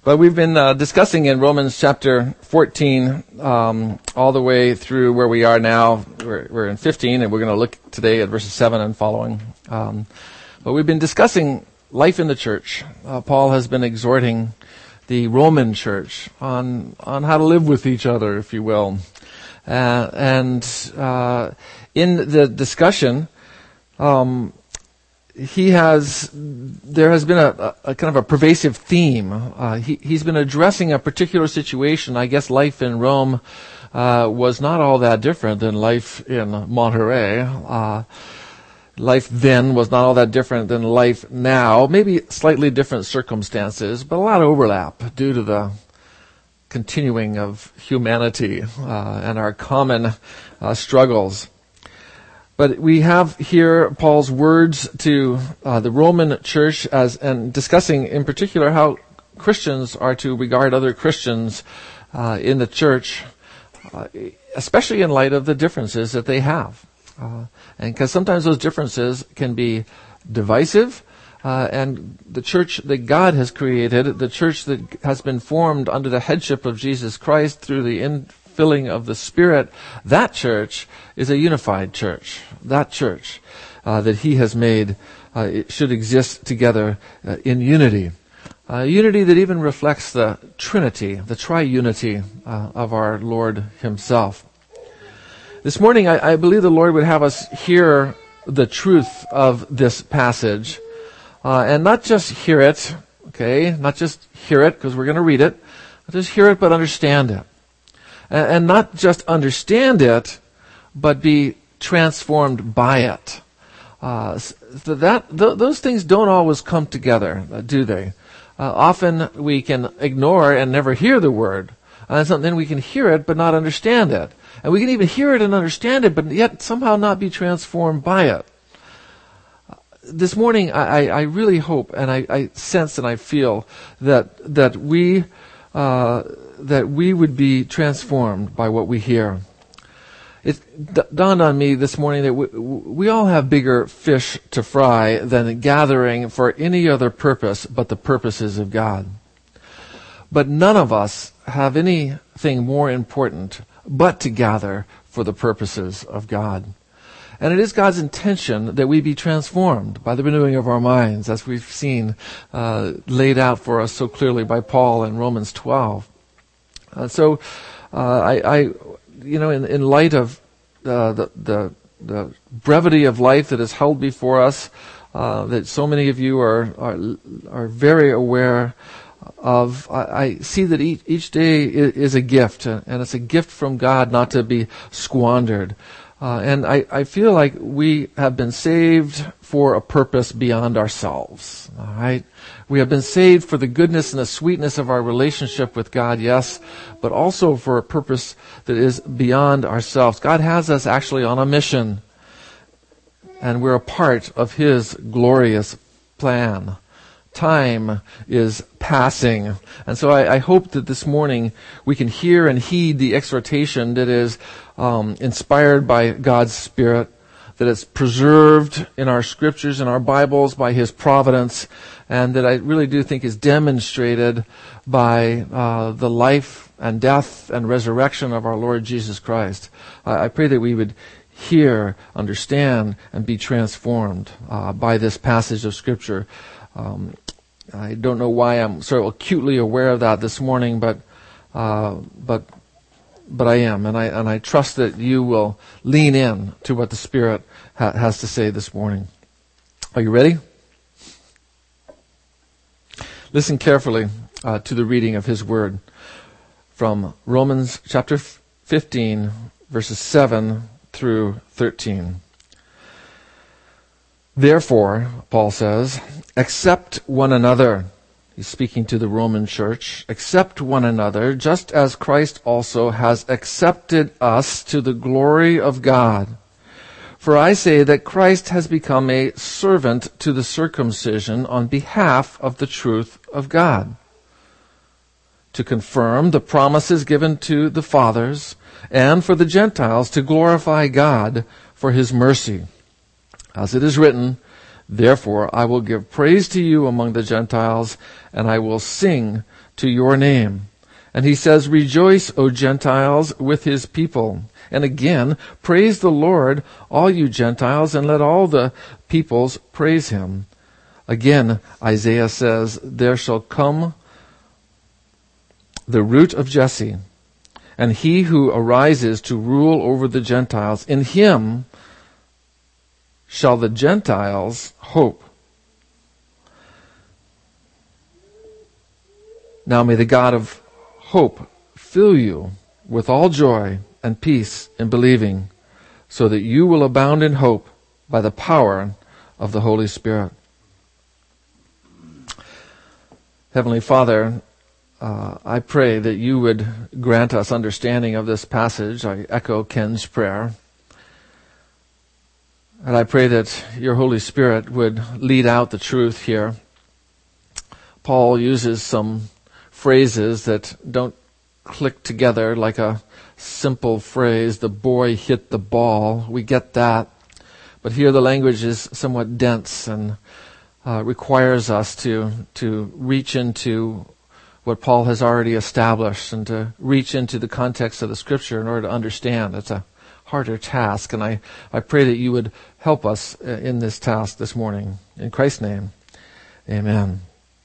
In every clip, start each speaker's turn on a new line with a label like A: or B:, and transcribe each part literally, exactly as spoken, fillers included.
A: But we've been uh, discussing in Romans chapter fourteen um, all the way through where we are now. We're, we're in fifteen, and we're going to look today at verses seven and following. Um, but we've been discussing life in the church. Uh, Paul has been exhorting the Roman church on on how to live with each other, if you will. Uh, and uh, in the discussion, um, he has there has been a, a, a kind of a pervasive theme. Uh, he, he's been addressing a particular situation. I guess life in Rome uh, was not all that different than life in Monterey. Uh, life then was not all that different than life now. Maybe slightly different circumstances, but a lot of overlap due to the continuing of humanity uh, and our common uh, struggles. But we have here Paul's words to uh, the Roman church as and discussing in particular how Christians are to regard other Christians uh, in the church, uh, especially in light of the differences that they have. Uh, and because sometimes those differences can be divisive, uh, and the church that God has created, the church that has been formed under the headship of Jesus Christ through the infilling of the Spirit, that church is a unified church. That church uh, that He has made uh, it should exist together uh, in unity. Uh, unity that even reflects the Trinity, the triunity uh, of our Lord Himself. This morning, I, I believe the Lord would have us hear the truth of this passage, uh, and not just hear it, okay, not just hear it because we're going to read it, not just hear it but understand it. And, and not just understand it, but be transformed by it. Uh, so that th- those things don't always come together, uh, do they? Uh, often we can ignore and never hear the word, and so, then we can hear it but not understand it. And we can even hear it and understand it, but yet somehow not be transformed by it. This morning, I, I really hope, and I, I sense and I feel that that we uh, that we would be transformed by what we hear. It d- dawned on me this morning that we, we all have bigger fish to fry than gathering for any other purpose but the purposes of God. But none of us have anything more important but to gather for the purposes of God. And it is God's intention that we be transformed by the renewing of our minds, as we've seen uh, laid out for us so clearly by Paul in Romans twelve. Uh, so, uh, I, I, you know, in, in light of uh, the, the the brevity of life that is held before us, uh, that so many of you are are, are very aware of, I, I see that each, each day is, is a gift, and it's a gift from God not to be squandered. Uh, and I, I feel like we have been saved for a purpose beyond ourselves. All right, we have been saved for the goodness and the sweetness of our relationship with God, yes, but also for a purpose that is beyond ourselves. God has us actually on a mission, and we're a part of His glorious plan. Time is passing. And so I, I hope that this morning we can hear and heed the exhortation that is um, inspired by God's Spirit, that it's preserved in our scriptures and our Bibles by His providence, and that I really do think is demonstrated by uh, the life and death and resurrection of our Lord Jesus Christ. I, I pray that we would hear, understand, and be transformed uh, by this passage of Scripture. Um, I don't know why I'm sort of acutely aware of that this morning, but uh, but but I am, and I and I trust that you will lean in to what the Spirit ha- has to say this morning. Are you ready? Listen carefully uh, to the reading of His Word from Romans chapter fifteen, verses seven through thirteen. Therefore, Paul says, accept one another. He's speaking to the Roman church. Accept one another, just as Christ also has accepted us to the glory of God. For I say that Christ has become a servant to the circumcision on behalf of the truth of God, to confirm the promises given to the fathers, and for the Gentiles to glorify God for His mercy. As it is written, therefore I will give praise to you among the Gentiles, and I will sing to your name. And he says, rejoice, O Gentiles, with his people. And again, praise the Lord, all you Gentiles, and let all the peoples praise him. Again, Isaiah says, there shall come the root of Jesse, and he who arises to rule over the Gentiles. In him shall the Gentiles hope. Now may the God of hope fill you with all joy and peace in believing, so that you will abound in hope by the power of the Holy Spirit. Heavenly Father, uh, I pray that you would grant us understanding of this passage. I echo Ken's prayer. And I pray that your Holy Spirit would lead out the truth here. Paul uses some phrases that don't click together like a simple phrase, the boy hit the ball. We get that. But here the language is somewhat dense and uh, requires us to, to reach into what Paul has already established and to reach into the context of the Scripture in order to understand. It's a harder task, and I, I pray that you would help us in this task this morning. In Christ's name, amen.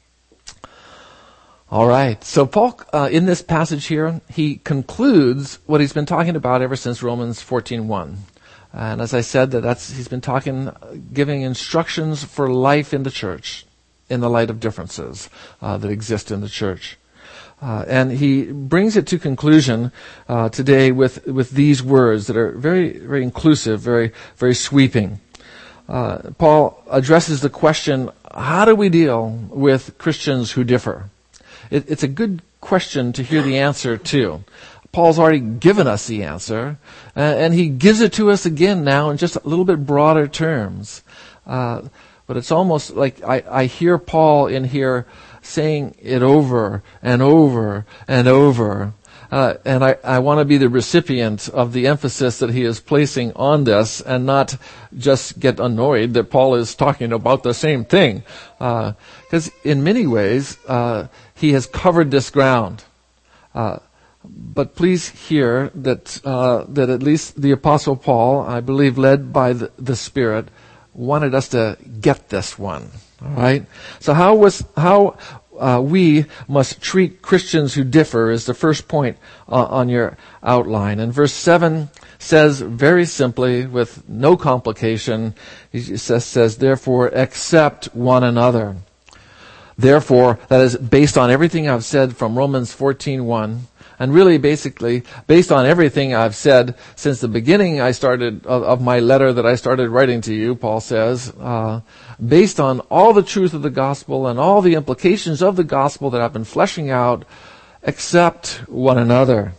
A: All right. So Paul, uh, in this passage here, he concludes what he's been talking about ever since Romans fourteen one. And as I said, that that's he's been talking, giving instructions for life in the church in the light of differences uh, that exist in the church. Uh, and he brings it to conclusion uh, today with with these words that are very, very inclusive, very, very sweeping. Uh, Paul addresses the question: how do we deal with Christians who differ? It, it's a good question to hear the answer to. Paul's already given us the answer, uh, and he gives it to us again now in just a little bit broader terms. Uh, but it's almost like I, I hear Paul in here saying it over and over and over. Uh, and I, I want to be the recipient of the emphasis that he is placing on this and not just get annoyed that Paul is talking about the same thing. Because uh, in many ways, uh, he has covered this ground. Uh, but please hear that uh, that at least the Apostle Paul, I believe led by the, the Spirit, wanted us to get this one. All right? So how was how uh, we must treat Christians who differ is the first point uh, on your outline. And verse seven says very simply, with no complication, he says, says therefore accept one another. Therefore, that is based on everything I've said from Romans fourteen one. And really, basically, based on everything I've said since the beginning I started of, of my letter that I started writing to you, Paul says, uh, based on all the truth of the gospel and all the implications of the gospel that I've been fleshing out, accept one another.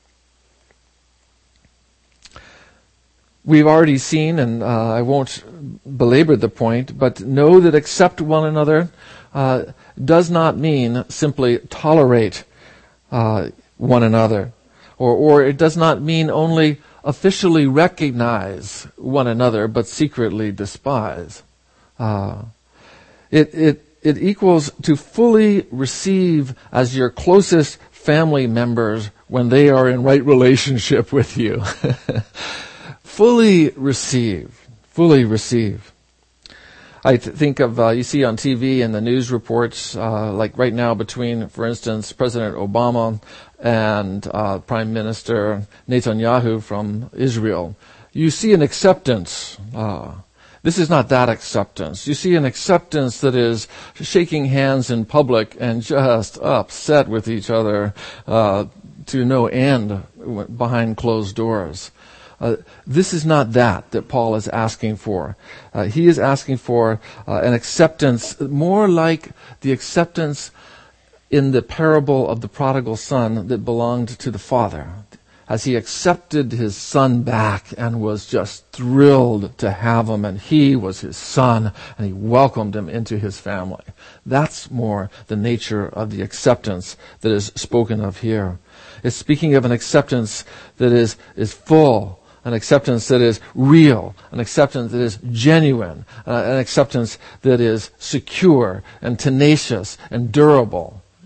A: We've already seen, and uh, I won't belabor the point, but know that accept one another uh, does not mean simply tolerate uh one another, or or it does not mean only officially recognize one another, but secretly despise. Uh, it it it equals to fully receive as your closest family members when they are in right relationship with you. Fully receive, fully receive. I th- think of, uh, you see on T V and the news reports, uh, like right now between, for instance, President Obama and uh, Prime Minister Netanyahu from Israel. You see an acceptance. Uh, this is not that acceptance. You see an acceptance that is shaking hands in public and just upset with each other uh, to no end behind closed doors. Uh, this is not that that Paul is asking for. Uh, he is asking for uh, an acceptance more like the acceptance in the parable of the prodigal son that belonged to the father, as he accepted his son back and was just thrilled to have him, and he was his son, and he welcomed him into his family. That's more the nature of the acceptance that is spoken of here. It's speaking of an acceptance that is, is full, an acceptance that is real, an acceptance that is genuine, uh, an acceptance that is secure and tenacious and durable.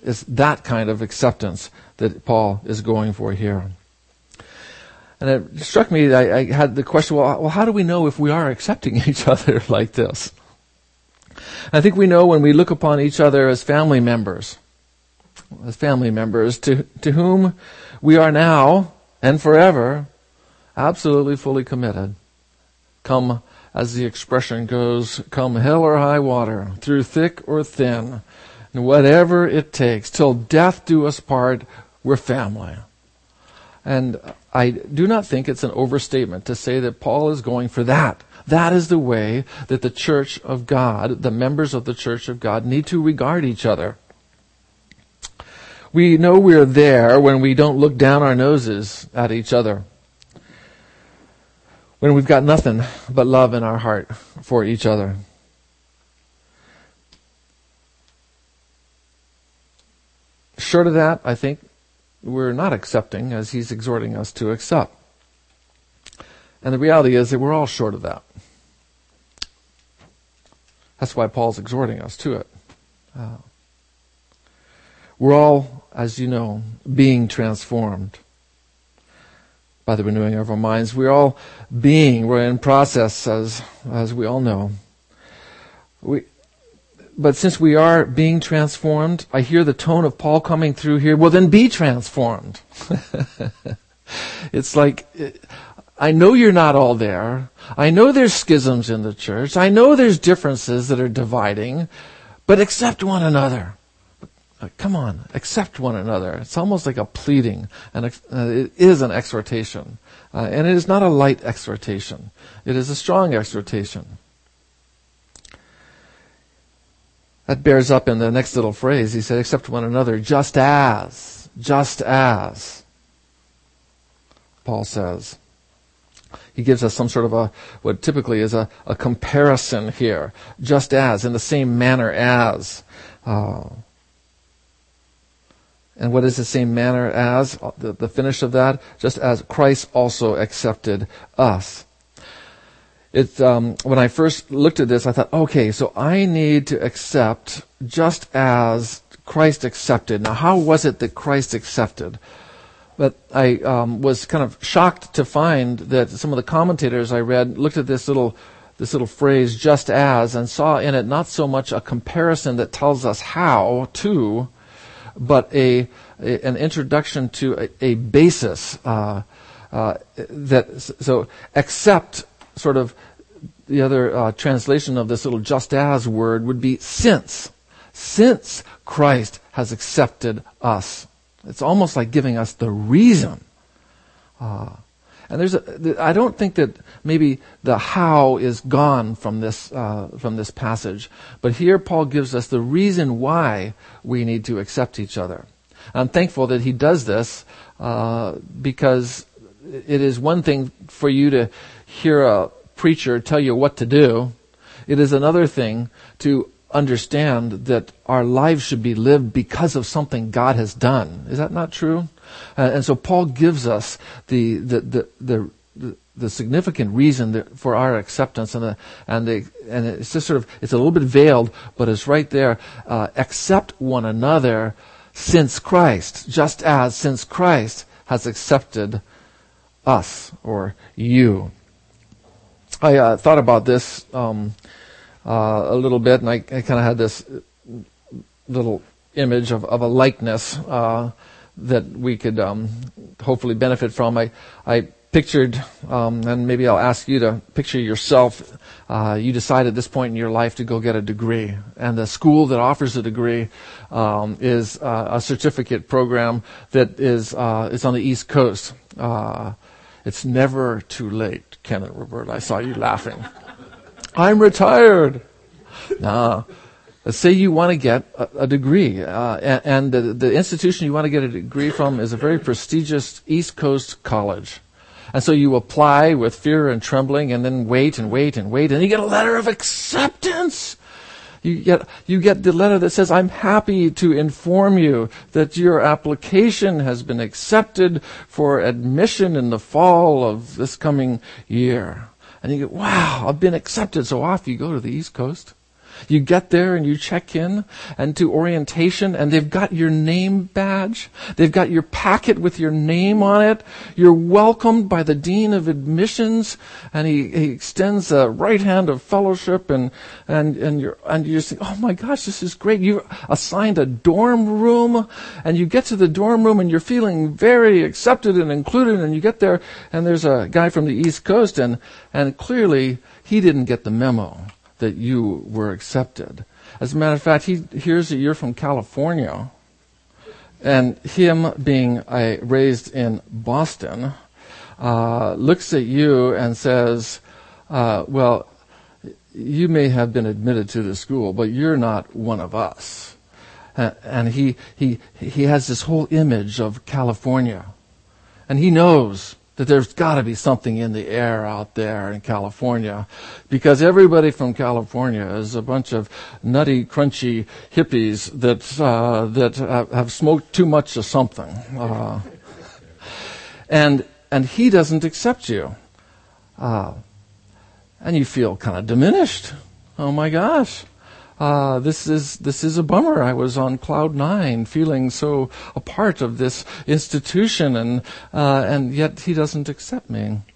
A: it's that kind of acceptance that Paul is going for here. And it struck me, I, I had the question, well, well, how do we know if we are accepting each other like this? I think we know when we look upon each other as family members, as family members to, to whom we are now and forever absolutely fully committed. Come, as the expression goes, come hell or high water, through thick or thin, and whatever it takes, till death do us part, we're family. And I do not think it's an overstatement to say that Paul is going for that. That is the way that the church of God, the members of the church of God, need to regard each other. We know we're there when we don't look down our noses at each other. When we've got nothing but love in our heart for each other. Short of that, I think we're not accepting as he's exhorting us to accept. And the reality is that we're all short of that. That's why Paul's exhorting us to it. Uh, we're all, as you know, being transformed by the renewing of our minds. We're all being, we're in process, as as we all know. We, but since we are being transformed, I hear the tone of Paul coming through here. Well, then be transformed. It's like, I know you're not all there. I know there's schisms in the church. I know there's differences that are dividing, but accept one another. Come on, accept one another. It's almost like a pleading, and uh, it is an exhortation. Uh, and it is not a light exhortation. It is a strong exhortation. That bears up in the next little phrase. He said, accept one another just as, just as, Paul says. He gives us some sort of a, what typically is a, a comparison here. Just as, in the same manner as. Uh, and what is the same manner as? The, the finish of that? Just as Christ also accepted us. It, um, when I first looked at this, I thought, okay, so I need to accept just as Christ accepted. Now, how was it that Christ accepted? But I um, was kind of shocked to find that some of the commentators I read looked at this little this little phrase, just as, and saw in it not so much a comparison that tells us how to, but a, a an introduction to a, a basis uh, uh, that so accept. Sort of the other uh, translation of this little just as word would be since. Since Christ has accepted us. It's almost like giving us the reason. Uh, and there's a, I don't think that maybe the how is gone from this uh, from this passage. But here Paul gives us the reason why we need to accept each other. I'm thankful that he does this uh, because it is one thing for you to hear a preacher tell you what to do. It is another thing to understand that our lives should be lived because of something God has done. Is that not true? Uh, and so Paul gives us the the the the, the, the significant reason that, for our acceptance, and the and the and it's just sort of it's a little bit veiled, but it's right there. Uh, accept one another since Christ, just as since Christ has accepted us or you. I uh, thought about this um, uh, a little bit, and I, I kind of had this little image of, of a likeness uh, that we could um, hopefully benefit from. I, I pictured, um, and maybe I'll ask you to picture yourself. Uh, you decide at this point in your life to go get a degree, and the school that offers a degree um, is uh, a certificate program that is uh, is on the East Coast. Uh, It's never too late, Ken and Robert. I saw you laughing. I'm retired. Nah. Let's say you want to get a, a degree, uh, and, and the, the institution you want to get a degree from is a very prestigious East Coast college. And so you apply with fear and trembling, and then wait and wait and wait, and you get a letter of acceptance. You get you get the letter that says, I'm happy to inform you that your application has been accepted for admission in the fall of this coming year. And you go, wow, I've been accepted. So off you go to the East Coast. You get there and you check in and to orientation, and they've got your name badge. They've got your packet with your name on it. You're welcomed by the dean of admissions, and he, he extends a right hand of fellowship, and and and you're and you just think, oh my gosh, this is great. You're assigned a dorm room, and you get to the dorm room and you're feeling very accepted and included, and you get there and there's a guy from the East Coast, and and clearly he didn't get the memo that you were accepted. As a matter of fact, he hears that you're from California, and him being uh, raised in Boston, uh, looks at you and says, uh, well, you may have been admitted to the school, but you're not one of us. Uh, and he, he, he has this whole image of California, and he knows that there's got to be something in the air out there in California, because everybody from California is a bunch of nutty, crunchy hippies that uh, that uh, have smoked too much of something, uh, and and he doesn't accept you, uh, and you feel kind of diminished. Oh my gosh. Uh, this is this is a bummer. I was on cloud nine, feeling so a part of this institution, and uh, and yet he doesn't accept me. And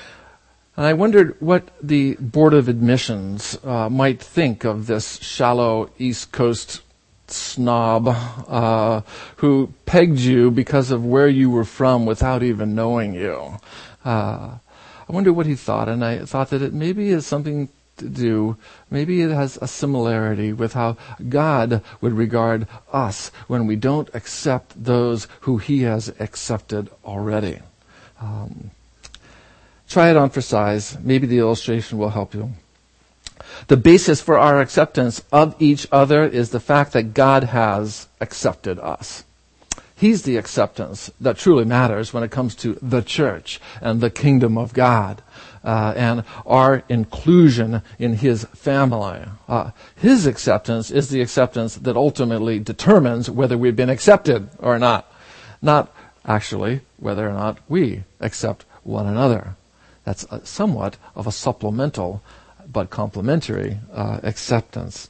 A: I wondered what the Board of Admissions uh, might think of this shallow East Coast snob uh, who pegged you because of where you were from without even knowing you. Uh, I wonder what he thought, and I thought that it maybe is something to do, maybe it has a similarity with how God would regard us when we don't accept those who he has accepted already. Um, try it on for size. Maybe the illustration will help you. The basis for our acceptance of each other is the fact that God has accepted us. He's the acceptance that truly matters when it comes to the church and the kingdom of God. Uh, and our inclusion in his family. Uh, his acceptance is the acceptance that ultimately determines whether we've been accepted or not. Not actually whether or not we accept one another. That's a, somewhat of a supplemental but complementary uh, acceptance.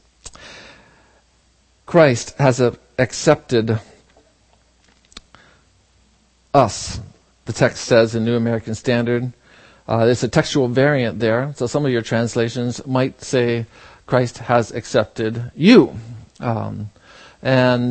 A: Christ has a, accepted us. The text says in New American Standard. Uh, there's a textual variant there, so some of your translations might say Christ has accepted you. Um, and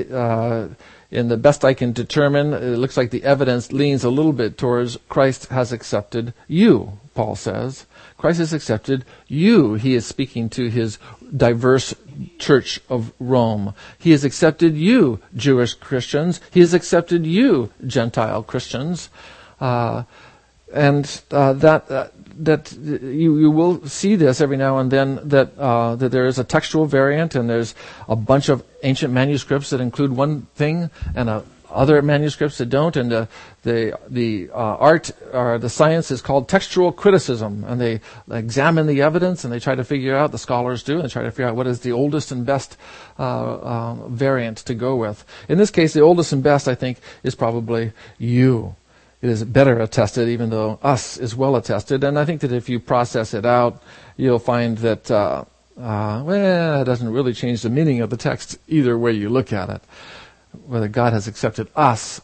A: uh, in the best I can determine, it looks like the evidence leans a little bit towards Christ has accepted you, Paul says. Christ has accepted you. He is speaking to his diverse church of Rome. He has accepted you, Jewish Christians. He has accepted you, Gentile Christians. Uh, And uh, that uh, that you you will see this every now and then, that uh, that there is a textual variant, and there's a bunch of ancient manuscripts that include one thing, and uh, other manuscripts that don't. And uh, the the uh, art or the science is called textual criticism, and they examine the evidence and they try to figure out. The scholars do, and they try to figure out what is the oldest and best uh, uh, variant to go with. In this case, the oldest and best, I think, is probably you. It is better attested, even though us is well attested. And I think that if you process it out, you'll find that, uh, uh, well, it doesn't really change the meaning of the text either way you look at it. Whether God has accepted us,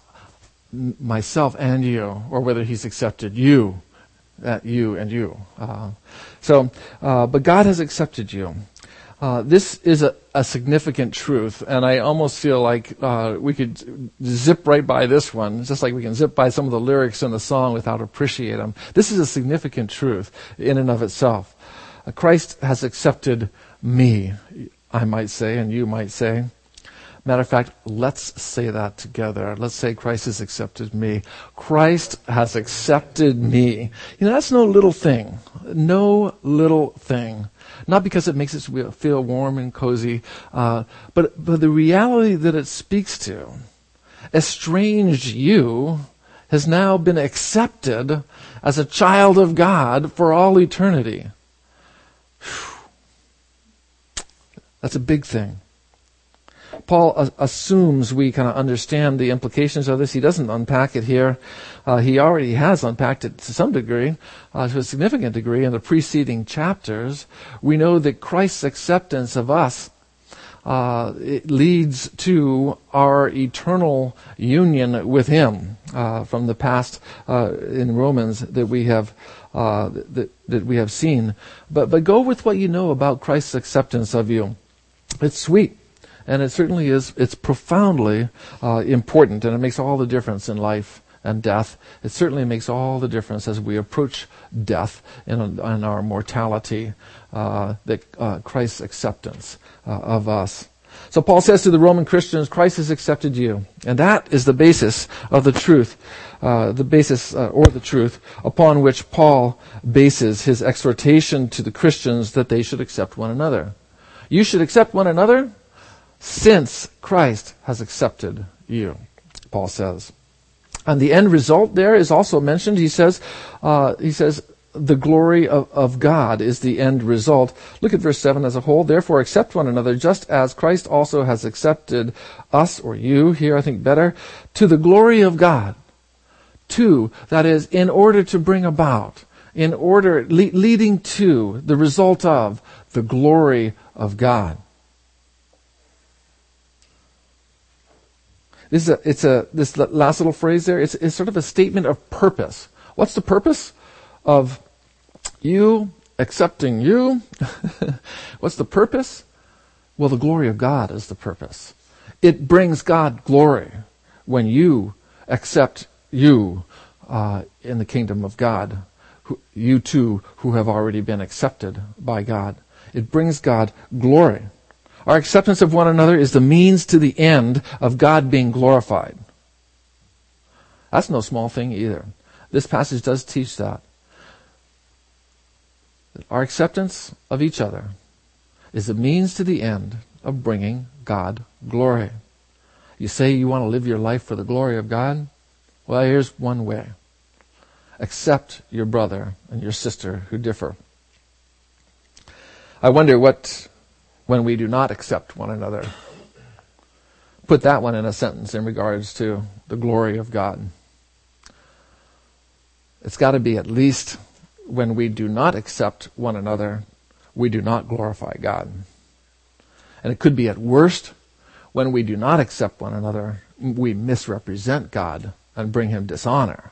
A: m- myself and you, or whether he's accepted you, uh, you and you. Uh, so, uh, but God has accepted you. Uh, this is a, a significant truth, and I almost feel like uh, we could zip right by this one, just like we can zip by some of the lyrics in the song without appreciating them. This is a significant truth in and of itself. Uh, Christ has accepted me, I might say, and you might say. Matter of fact, let's say that together. Let's say Christ has accepted me. Christ has accepted me. You know, that's no little thing. No little thing. Not because it makes us feel warm and cozy, uh, but, but the reality that it speaks to. Estranged you has now been accepted as a child of God for all eternity. Whew. That's a big thing. Paul uh, assumes we kind of understand the implications of this. He doesn't unpack it here. Uh, he already has unpacked it to some degree, uh, to a significant degree in the preceding chapters. We know that Christ's acceptance of us uh, it leads to our eternal union with Him uh, from the past uh, in Romans that we have uh, that, that we have seen. But but go with what you know about Christ's acceptance of you. It's sweet, and it certainly is. It's profoundly uh, important, and it makes all the difference in life and death. It certainly makes all the difference as we approach death and in our mortality, uh, that uh, Christ's acceptance uh, of us. So Paul says to the Roman Christians, Christ has accepted you. And that is the basis of the truth, uh, the basis uh, or the truth upon which Paul bases his exhortation to the Christians that they should accept one another. You should accept one another since Christ has accepted you, Paul says. And the end result there is also mentioned. He says, uh, he says, the glory of, of God is the end result. Look at verse seven as a whole. Therefore, accept one another, just as Christ also has accepted us, or you, here I think better, to the glory of God. To, that is, in order to bring about, in order, le- leading to, the result of, the glory of God. This is a, it's a, this last little phrase there, it's, it's sort of a statement of purpose. What's the purpose of you accepting you? What's the purpose? Well, the glory of God is the purpose. It brings God glory when you accept you uh, in the kingdom of God. Who, you too, who have already been accepted by God. It brings God glory. Our acceptance of one another is the means to the end of God being glorified. That's no small thing either. This passage does teach that. Our acceptance of each other is the means to the end of bringing God glory. You say you want to live your life for the glory of God? Well, here's one way. Accept your brother and your sister who differ. I wonder what, when we do not accept one another, put that one in a sentence in regards to the glory of God. It's got to be at least when we do not accept one another, we do not glorify God. And it could be at worst, when we do not accept one another, we misrepresent God and bring Him dishonor.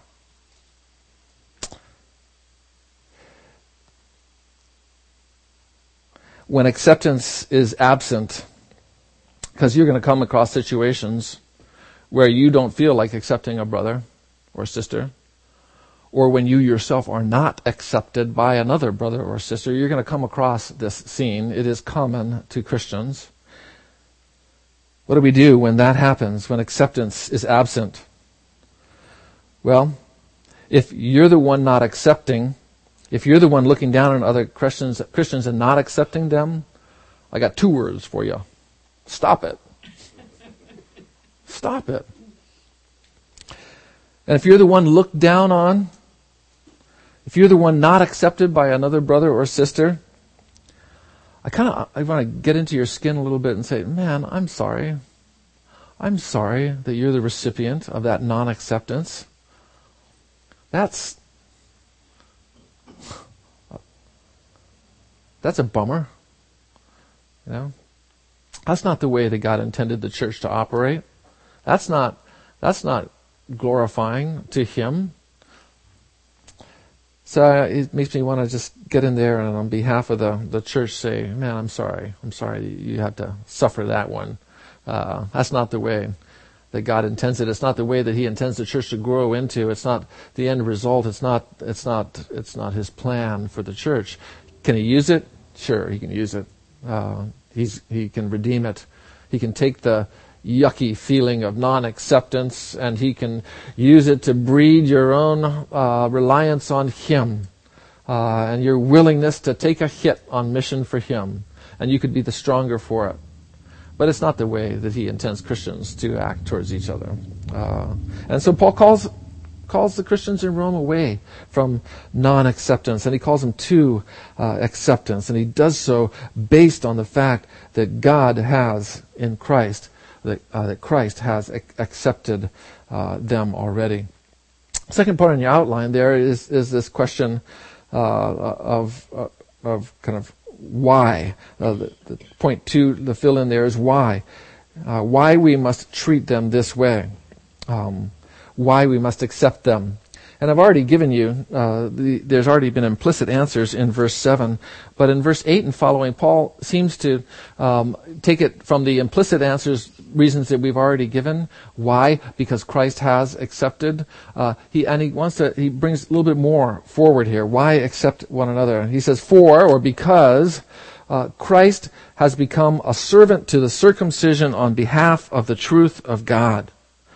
A: When acceptance is absent, because you're going to come across situations where you don't feel like accepting a brother or sister, or when you yourself are not accepted by another brother or sister, you're going to come across this scene. It is common to Christians. What do we do when that happens, when acceptance is absent? Well, if you're the one not accepting, if you're the one looking down on other Christians, Christians and not accepting them, I got two words for you. Stop it. Stop it. And if you're the one looked down on, if you're the one not accepted by another brother or sister, I kind of I want to get into your skin a little bit and say, man, I'm sorry. I'm sorry that you're the recipient of that non-acceptance. That's that's a bummer. You know, that's not the way that God intended the church to operate. That's not that's not glorifying to Him. So it makes me want to just get in there and on behalf of the, the church say, man, I'm sorry. I'm sorry you have to suffer that one. Uh, that's not the way that God intends it. It's not the way that He intends the church to grow into. It's not the end result. It's not, it's not, it's not His plan for the church. Can He use it? Sure, He can use it. Uh, he's, he can redeem it. He can take the yucky feeling of non-acceptance, and He can use it to breed your own uh, reliance on Him uh, and your willingness to take a hit on mission for Him, and you could be the stronger for it. But it's not the way that He intends Christians to act towards each other. Uh, and so Paul calls calls the Christians in Rome away from non-acceptance, and he calls them to uh, acceptance, and he does so based on the fact that God has in Christ that, uh, that Christ has ac- accepted uh, them already. Second part in your outline there is is this question uh, of uh, of kind of why. Uh, the, the point two, the fill in there is why. Uh, why we must treat them this way. Um, why we must accept them. And I've already given you, uh, the, there's already been implicit answers in verse seven, but in verse eight and following, Paul seems to um, take it from the implicit answers, reasons that we've already given. Why? Because Christ has accepted. Uh, he and he wants to. He brings a little bit more forward here. Why accept one another? He says, for or because uh, Christ has become a servant to the circumcision on behalf of the truth of God.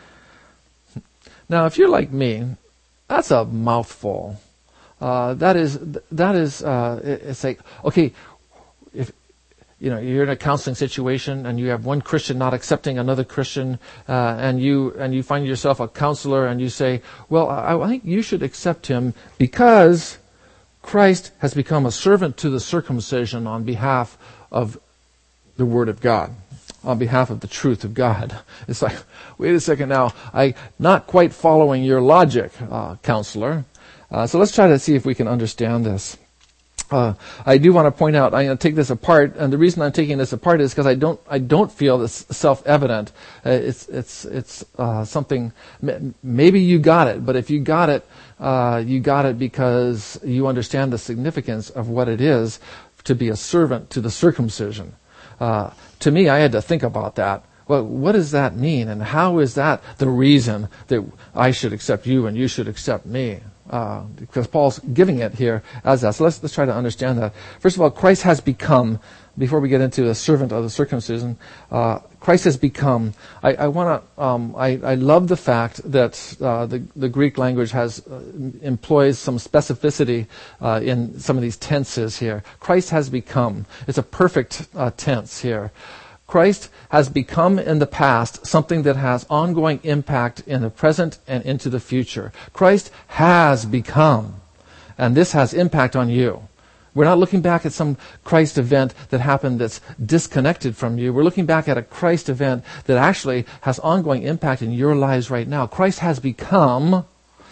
A: Now, if you're like me, that's a mouthful. Uh, that is, that is, uh, it's like, okay, if, you know, you're in a counseling situation and you have one Christian not accepting another Christian, uh, and you, and you find yourself a counselor and you say, well, I, I think you should accept him because Christ has become a servant to the circumcision on behalf of the Word of God, on behalf of the truth of God. It's like, wait a second now, I'm not quite following your logic, uh, counselor. Uh, so let's try to see if we can understand this. Uh, I do want to point out, I'm going to take this apart, and the reason I'm taking this apart is because I don't, I don't feel this self-evident. Uh, it's, it's, it's uh, something. Maybe you got it, but if you got it, uh, you got it because you understand the significance of what it is to be a servant to the circumcision. Uh, to me, I had to think about that. Well, what does that mean, and how is that the reason that I should accept you and you should accept me? Uh, because Paul's giving it here as that. So let's let's try to understand that. First of all, Christ has become. Before we get into the servant of the circumcision, uh, Christ has become. I, I want to. Um, I, I love the fact that uh, the the Greek language has uh, employs some specificity uh, in some of these tenses here. Christ has become. It's a perfect uh, tense here. Christ has become in the past something that has ongoing impact in the present and into the future. Christ has become, and this has impact on you. We're not looking back at some Christ event that happened that's disconnected from you. We're looking back at a Christ event that actually has ongoing impact in your lives right now. Christ has become,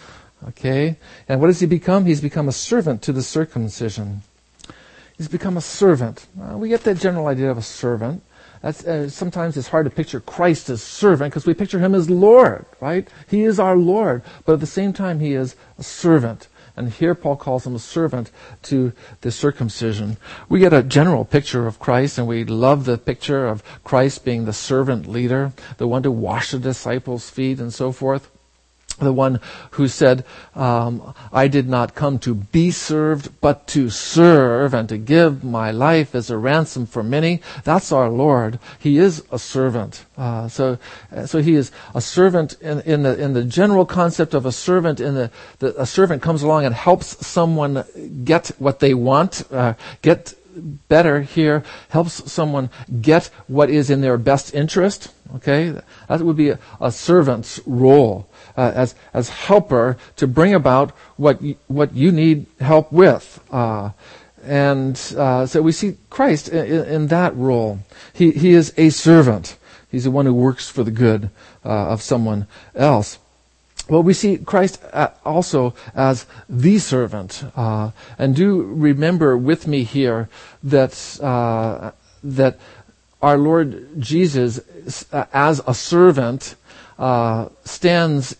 A: okay, and what has he become? He's become a servant to the circumcision. He's become a servant. Uh, we get that general idea of a servant. That's, uh, sometimes it's hard to picture Christ as servant because we picture him as Lord, right? He is our Lord, but at the same time he is a servant. And here Paul calls him a servant to the circumcision. We get a general picture of Christ, and we love the picture of Christ being the servant leader, the one to wash the disciples' feet and so forth. The one who said, um, I did not come to be served, but to serve and to give my life as a ransom for many. That's our Lord. He is a servant. Uh, so, so he is a servant in, in the in the general concept of a servant. In the, the a servant comes along and helps someone get what they want, uh, get better here, helps someone get what is in their best interest. Okay, that would be a, a servant's role. Uh, as as helper to bring about what you, what you need help with, uh, and uh, so we see Christ in, in that role. He he is a servant. He's the one who works for the good uh, of someone else. Well, we see Christ also as the servant, uh, and do remember with me here that uh, that our Lord Jesus, as a servant, uh, stands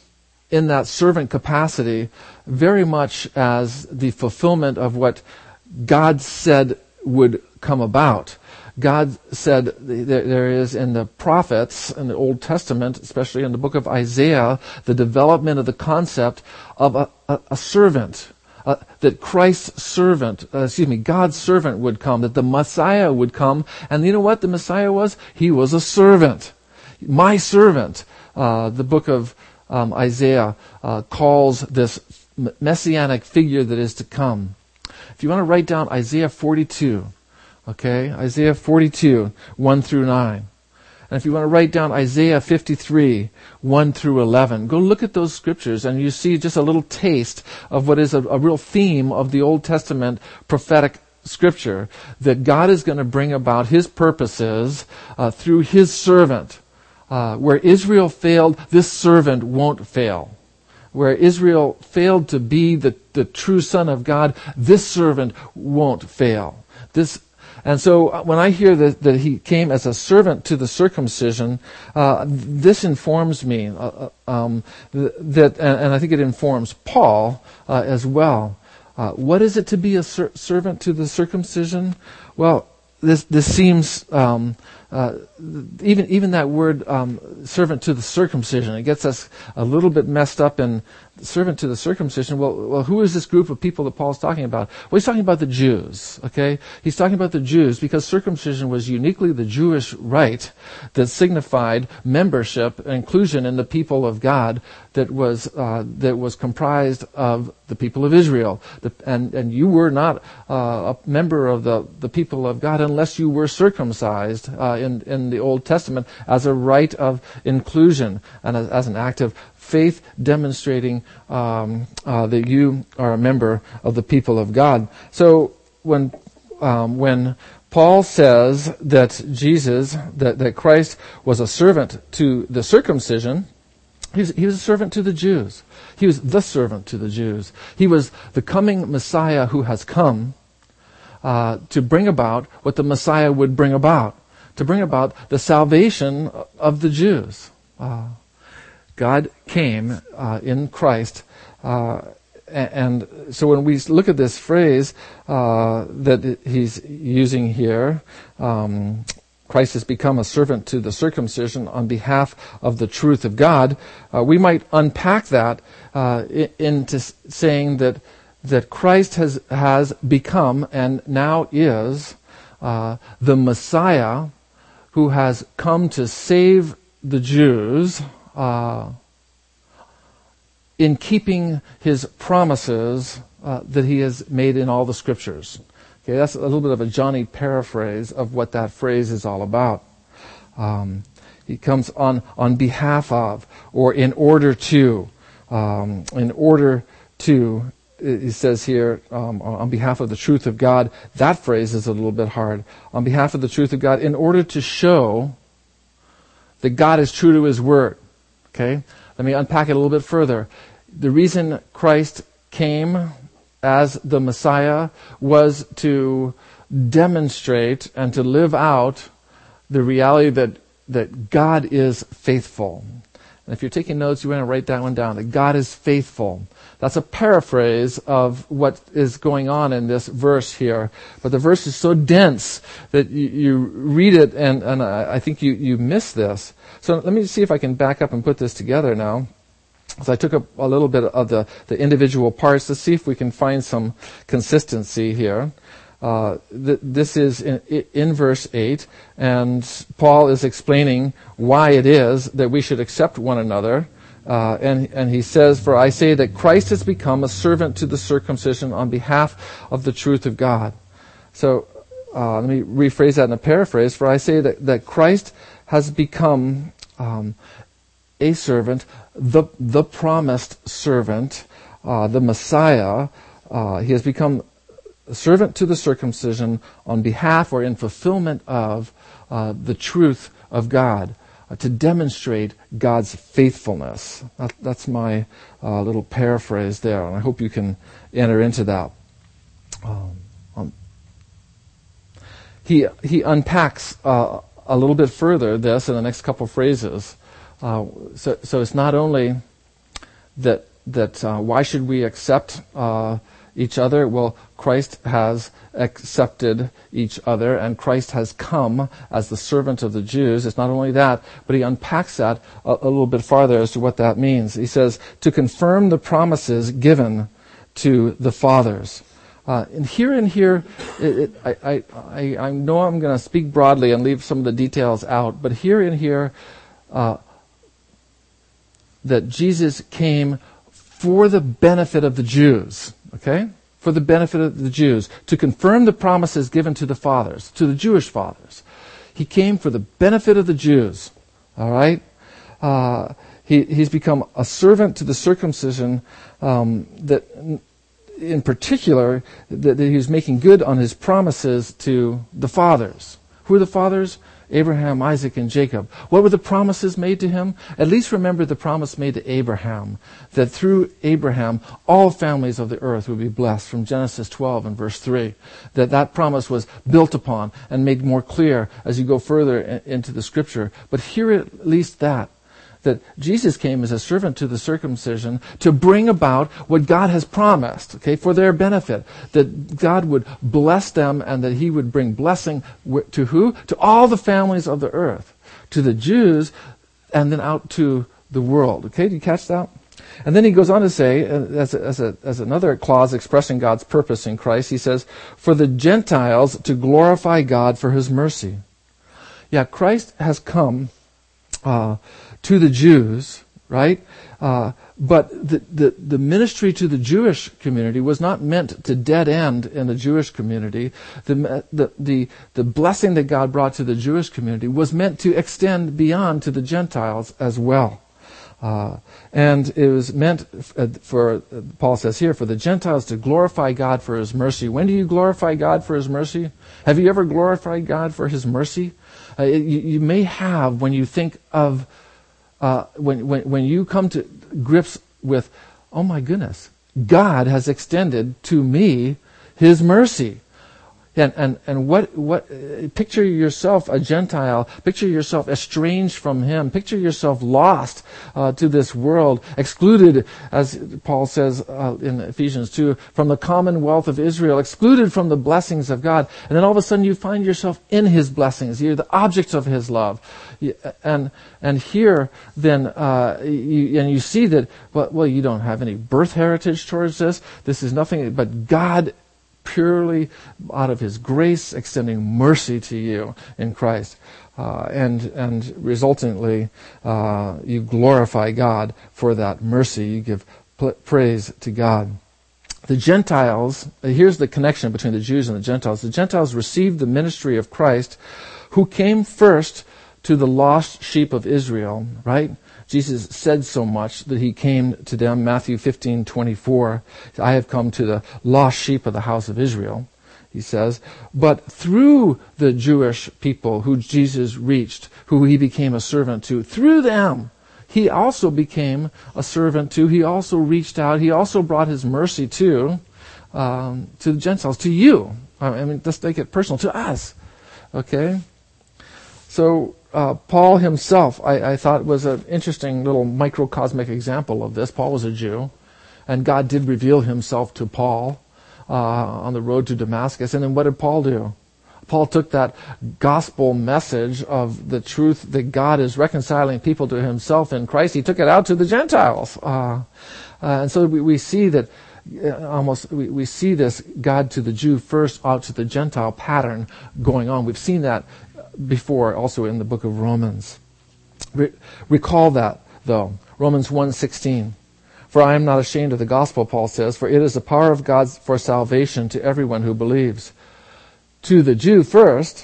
A: in that servant capacity very much as the fulfillment of what God said would come about. God said there is in the prophets in the Old Testament, especially in the book of Isaiah, the development of the concept of a, a, a servant. Uh, that Christ's servant, uh, excuse me, God's servant would come, that the Messiah would come. And you know what the Messiah was? He was a servant. My servant. Uh, the book of Um, Isaiah uh, calls this messianic figure that is to come. If you want to write down Isaiah forty-two, okay, Isaiah forty-two, one through nine. And if you want to write down Isaiah fifty-three, one through eleven, go look at those scriptures and you see just a little taste of what is a, a real theme of the Old Testament prophetic scripture, that God is going to bring about his purposes uh, through his servant. Uh, where Israel failed, this servant won't fail. Where Israel failed to be the, the true Son of God, this servant won't fail. This, and so when I hear that, that he came as a servant to the circumcision, uh, this informs me uh, um, that, and, and I think it informs Paul uh, as well. Uh, what is it to be a ser- servant to the circumcision? Well, this this seems um, uh, even even that word um, servant to the circumcision, it gets us a little bit messed up in servant to the circumcision. Well, well, who is this group of people that Paul's talking about? Well, he's talking about the Jews. Okay, he's talking about the Jews because circumcision was uniquely the Jewish rite that signified membership, inclusion in the people of God that was uh, that was comprised of the people of Israel. The, and and you were not uh, a member of the the people of God unless you were circumcised uh, in in the Old Testament as a rite of inclusion and as, as an act of faith demonstrating um, uh, that you are a member of the people of God. So when um, when Paul says that Jesus, that, that Christ was a servant to the circumcision, he was, he was a servant to the Jews. He was the servant to the Jews. He was the coming Messiah who has come uh, to bring about what the Messiah would bring about, to bring about the salvation of the Jews. Uh, God came uh, in Christ, uh, and, and so when we look at this phrase uh, that he's using here, um, Christ has become a servant to the circumcision on behalf of the truth of God, uh, we might unpack that uh, into saying that that Christ has has become and now is uh, the Messiah who has come to save the Jews Uh, in keeping his promises uh, that he has made in all the scriptures. Okay, that's a little bit of a Johnny paraphrase of what that phrase is all about. Um, he comes on on behalf of, or in order to, um, in order to. He says here, um, on behalf of the truth of God. That phrase is a little bit hard. On behalf of the truth of God, in order to show that God is true to his word. Okay, let me unpack it a little bit further. The reason Christ came as the Messiah was to demonstrate and to live out the reality that, that God is faithful. And if you're taking notes, you want to write that one down, that God is faithful. That's a paraphrase of what is going on in this verse here. But the verse is so dense that you, you read it and, and I, I think you, you miss this. So let me see if I can back up and put this together now. So I took up a little bit of the, the individual parts to see if we can find some consistency here. Uh, th- this is in, in verse eight, and Paul is explaining why it is that we should accept one another. Uh, and, and he says, "For I say that Christ has become a servant to the circumcision on behalf of the truth of God." So uh, let me rephrase that in a paraphrase. For I say that, that Christ has become um, a servant, the the promised servant, uh, the Messiah. Uh, he has become a servant to the circumcision on behalf or in fulfillment of uh, the truth of God, uh, to demonstrate God's faithfulness. That, that's my uh, little paraphrase there, and I hope you can enter into that. Um, um, he he unpacks uh, a little bit further this in the next couple of phrases. Uh, so, so it's not only that that uh, why should we accept uh, each other? Well, Christ has accepted each other, and Christ has come as the servant of the Jews. It's not only that, but he unpacks that a, a little bit farther as to what that means. He says, to confirm the promises given to the fathers. Uh, and here and here, it, it, I, I, I know I'm going to speak broadly and leave some of the details out, but here and here, uh, that Jesus came for the benefit of the Jews, okay? For the benefit of the Jews, to confirm the promises given to the fathers, to the Jewish fathers. He came for the benefit of the Jews, all right? Uh, he, he's become a servant to the circumcision um, that, in particular, that, that he was making good on his promises to the fathers. Who are the fathers? Abraham, Isaac, and Jacob. What were the promises made to him? At least remember the promise made to Abraham, that through Abraham, all families of the earth would be blessed, from Genesis twelve and verse three. That that promise was built upon and made more clear as you go further in, into the scripture. But hear at least that. That Jesus came as a servant to the circumcision to bring about what God has promised, okay, for their benefit. That God would bless them and that he would bring blessing to who? To all the families of the earth. To the Jews and then out to the world. Okay, do you catch that? And then he goes on to say, as, a, as, a, as another clause expressing God's purpose in Christ, he says, for the Gentiles to glorify God for his mercy. Yeah, Christ has come uh, to the Jews, right? Uh, but the, the, the ministry to the Jewish community was not meant to dead end in the Jewish community. The, the, the, the blessing that God brought to the Jewish community was meant to extend beyond to the Gentiles as well. Uh, and it was meant for, Paul says here, for the Gentiles to glorify God for his mercy. When do you glorify God for his mercy? Have you ever glorified God for his mercy? Uh, you, you may have when you think of Uh, when, when, when you come to grips with, oh my goodness, God has extended to me his mercy. And, and, and what, what, uh, picture yourself a Gentile, picture yourself estranged from him, picture yourself lost uh, to this world, excluded, as Paul says uh, in Ephesians two, from the commonwealth of Israel, excluded from the blessings of God. And then all of a sudden you find yourself in his blessings. You're the object of his love. And and here then, uh, you, and you see that, well, well, you don't have any birth heritage towards this. This is nothing but God purely out of his grace extending mercy to you in Christ. Uh, and and resultantly, uh, you glorify God for that mercy. You give pl- praise to God. The Gentiles, here's the connection between the Jews and the Gentiles. The Gentiles received the ministry of Christ, who came first to the lost sheep of Israel, right? Jesus said so much that he came to them, Matthew fifteen twenty-four. I have come to the lost sheep of the house of Israel, he says. But through the Jewish people who Jesus reached, who he became a servant to, through them, he also became a servant to, he also reached out, he also brought his mercy to, um, to the Gentiles, to you. I mean, let's make it personal, to us. Okay? So, Uh, Paul himself, I, I thought, was an interesting little microcosmic example of this. Paul was a Jew, and God did reveal himself to Paul uh, on the road to Damascus. And then what did Paul do? Paul took that gospel message of the truth that God is reconciling people to himself in Christ. He took it out to the Gentiles. Uh, uh, and so we, we see that uh, almost, we, we see this God to the Jew first, out to the Gentile pattern going on. We've seen that before also in the book of Romans. Re- recall that, though. Romans one sixteen. For I am not ashamed of the gospel, Paul says, for it is the power of God for salvation to everyone who believes. To the Jew first,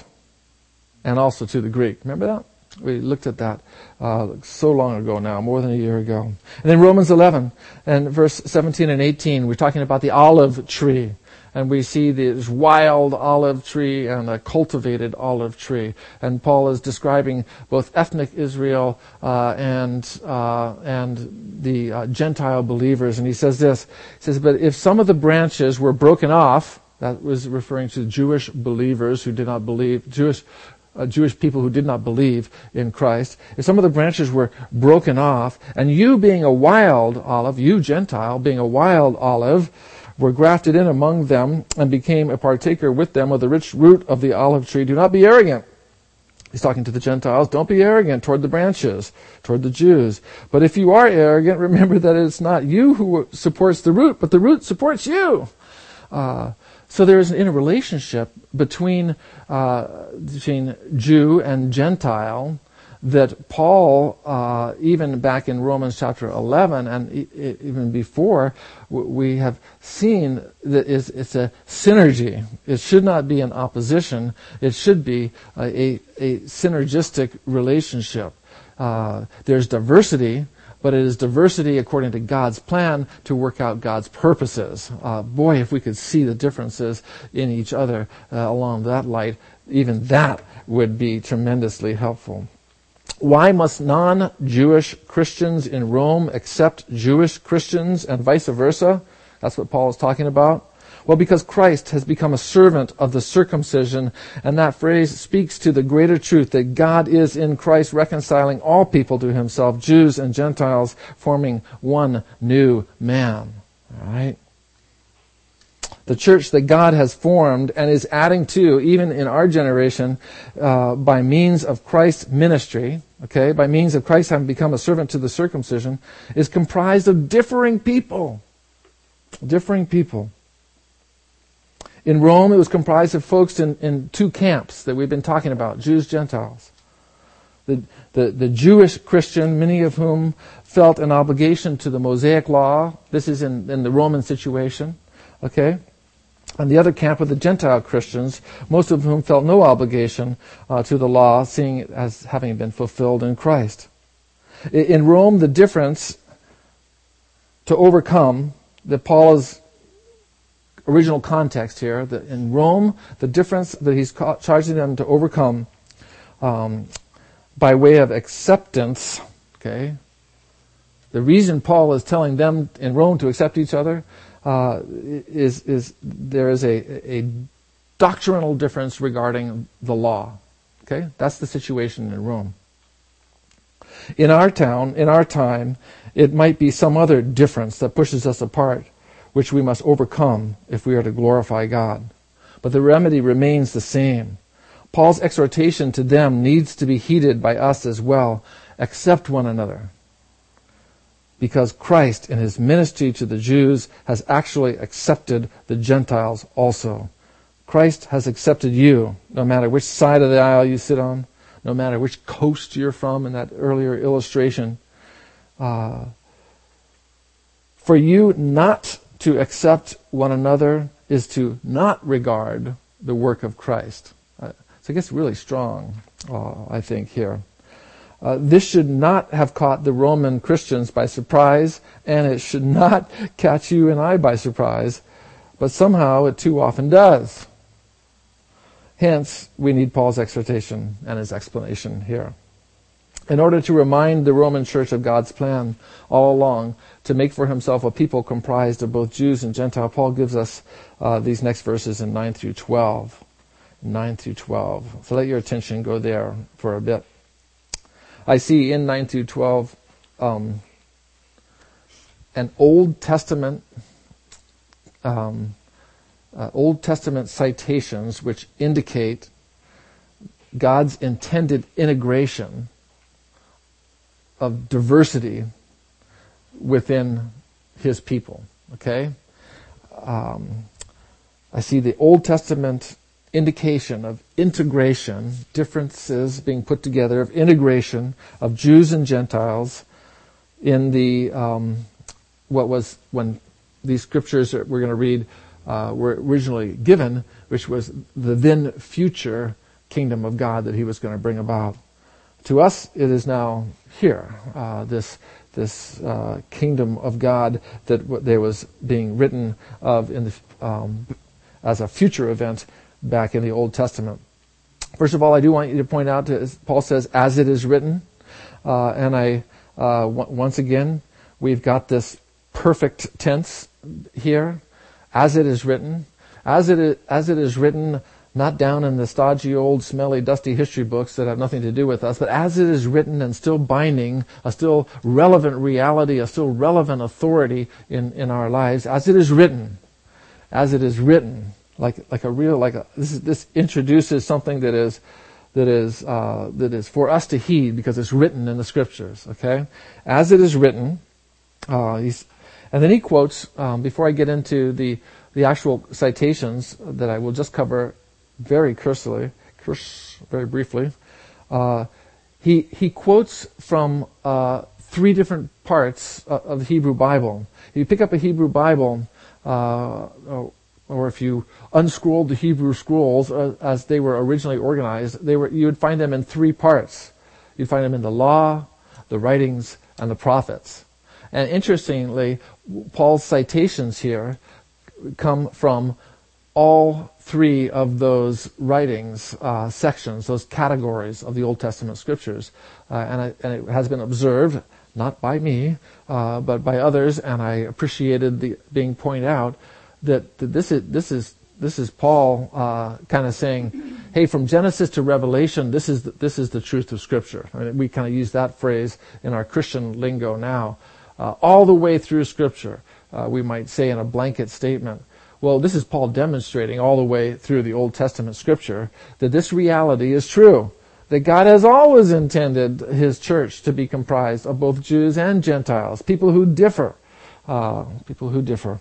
A: and also to the Greek. Remember that? We looked at that uh, so long ago now, more than a year ago. And then Romans eleven, and verse seventeen and eighteen, we're talking about the olive tree. And we see this wild olive tree and a cultivated olive tree. And Paul is describing both ethnic Israel uh, and uh, and the uh, Gentile believers. And he says this, he says, but if some of the branches were broken off, that was referring to Jewish believers who did not believe, Jewish uh, Jewish people who did not believe in Christ, if some of the branches were broken off, and you being a wild olive, you Gentile being a wild olive, were grafted in among them and became a partaker with them of the rich root of the olive tree. Do not be arrogant. He's talking to the Gentiles. Don't be arrogant toward the branches, toward the Jews. But if you are arrogant, remember that it's not you who supports the root, but the root supports you. Uh, so there is an interrelationship between, uh, between Jew and Gentile that Paul, uh, even back in Romans chapter eleven and e- even before, w- we have seen that it's, it's a synergy. It should not be an opposition. It should be a, a, a synergistic relationship. Uh, there's diversity, but it is diversity according to God's plan to work out God's purposes. Uh, boy, if we could see the differences in each other uh, along that light, even that would be tremendously helpful. Why must non-Jewish Christians in Rome accept Jewish Christians and vice versa? That's what Paul is talking about. Well, because Christ has become a servant of the circumcision, and that phrase speaks to the greater truth that God is in Christ reconciling all people to himself, Jews and Gentiles, forming one new man. All right? The church that God has formed and is adding to, even in our generation, uh, by means of Christ's ministry, okay, by means of Christ having become a servant to the circumcision, is comprised of differing people. Differing people. In Rome, it was comprised of folks in, in two camps that we've been talking about, Jews, Gentiles. The, the, the Jewish Christian, many of whom felt an obligation to the Mosaic law. This is in, in the Roman situation, okay? And the other camp were the Gentile Christians, most of whom felt no obligation uh, to the law, seeing it as having been fulfilled in Christ. In Rome, the difference to overcome that Paul is original context here, that in Rome, the difference that he's ca- charging them to overcome um, by way of acceptance, okay, the reason Paul is telling them in Rome to accept each other uh, is, is there is a, a doctrinal difference regarding the law. Okay, that's the situation in Rome. In our town, in our time, it might be some other difference that pushes us apart, which we must overcome if we are to glorify God. But the remedy remains the same. Paul's exhortation to them needs to be heeded by us as well. Accept one another. Because Christ, in his ministry to the Jews, has actually accepted the Gentiles also. Christ has accepted you, no matter which side of the aisle you sit on, no matter which coast you're from in that earlier illustration. Uh, for you not to accept one another is to not regard the work of Christ. Uh, so it gets really strong, uh, I think, here. Uh, this should not have caught the Roman Christians by surprise, and it should not catch you and I by surprise, but somehow it too often does. Hence, we need Paul's exhortation and his explanation here. In order to remind the Roman church of God's plan all along to make for himself a people comprised of both Jews and Gentile, Paul gives us uh, these next verses in nine through twelve. nine through twelve. So let your attention go there for a bit. I see in nine through twelve um, an Old Testament um, uh, Old Testament citations which indicate God's intended integration of diversity within his people. Okay? Um, I see the Old Testament indication of integration, differences being put together, of integration of Jews and Gentiles in the, um, what was, when these scriptures that we're going to read uh, were originally given, which was the then future kingdom of God that he was going to bring about. To us, it is now here, uh, this this uh, kingdom of God that w- there was being written of in the, um, as a future event back in the Old Testament. First of all, I do want you to point out, to, Paul says, as it is written, uh, and I uh, w- once again we've got this perfect tense here, as it is written, as it is, as it is written. Not down in the stodgy, old, smelly, dusty history books that have nothing to do with us, but as it is written and still binding, a still relevant reality, a still relevant authority in, in our lives, as it is written, as it is written, like like a real, like a, this is, this introduces something that is that is uh, that is for us to heed because it's written in the scriptures. Okay, as it is written, uh, he's, and then he quotes um, before I get into the the actual citations that I will just cover very cursorily, curse, very briefly. Uh, he he quotes from uh, three different parts of, of the Hebrew Bible. If you pick up a Hebrew Bible, uh, or, or if you unscrolled the Hebrew scrolls uh, as they were originally organized, they were you would find them in three parts. You'd find them in the Law, the Writings, and the Prophets. And interestingly, Paul's citations here come from all three of those writings, uh, sections, those categories of the Old Testament scriptures. Uh, and, I, and it has been observed, not by me, uh, but by others, and I appreciated the being pointed out that, that this is this is this is Paul uh, kind of saying, hey, from Genesis to Revelation, this is the, this is the truth of Scripture. I mean, we kind of use that phrase in our Christian lingo now. Uh, all the way through Scripture, uh, we might say in a blanket statement. Well, this is Paul demonstrating all the way through the Old Testament Scripture that this reality is true. That God has always intended His church to be comprised of both Jews and Gentiles, people who differ, uh, people who differ.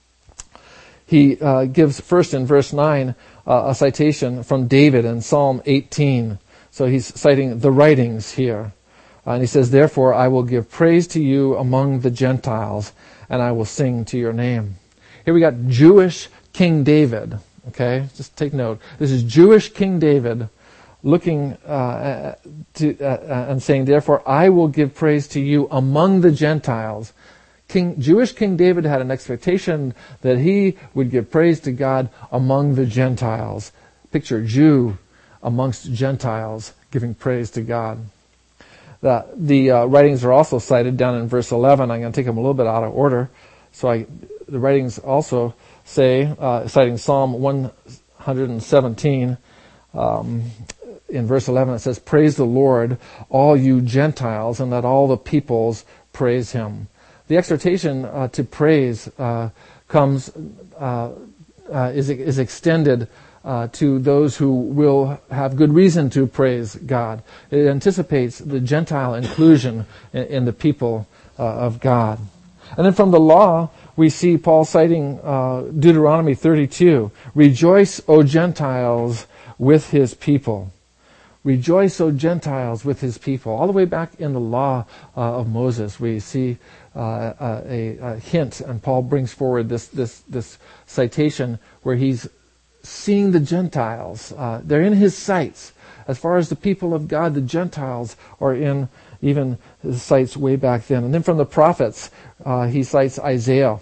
A: He uh, gives first in verse nine uh, a citation from David in Psalm eighteen. So he's citing the writings here. Uh, and he says, therefore I will give praise to you among the Gentiles, and I will sing to your name. Here we got Jewish King David. Okay, just take note. This is Jewish King David looking uh, to, uh, and saying, therefore I will give praise to you among the Gentiles. King, Jewish King David had an expectation that he would give praise to God among the Gentiles. Picture Jew amongst Gentiles giving praise to God. The, the uh, writings are also cited down in verse eleven. I'm going to take them a little bit out of order. So I, the writings also say, uh, citing Psalm one seventeen, um, in verse eleven it says, praise the Lord, all you Gentiles, and let all the peoples praise Him. The exhortation uh, to praise uh, comes uh, uh, is is extended uh, to those who will have good reason to praise God. It anticipates the Gentile inclusion in, in the people uh, of God. And then from the law, we see Paul citing uh, Deuteronomy thirty-two. Rejoice, O Gentiles, with His people. Rejoice, O Gentiles, with His people. All the way back in the law uh, of Moses, we see uh, a, a hint, and Paul brings forward this this this citation where he's seeing the Gentiles. Uh, they're in his sights. As far as the people of God, the Gentiles are in even his sights way back then. And then from the prophets, uh, he cites Isaiah.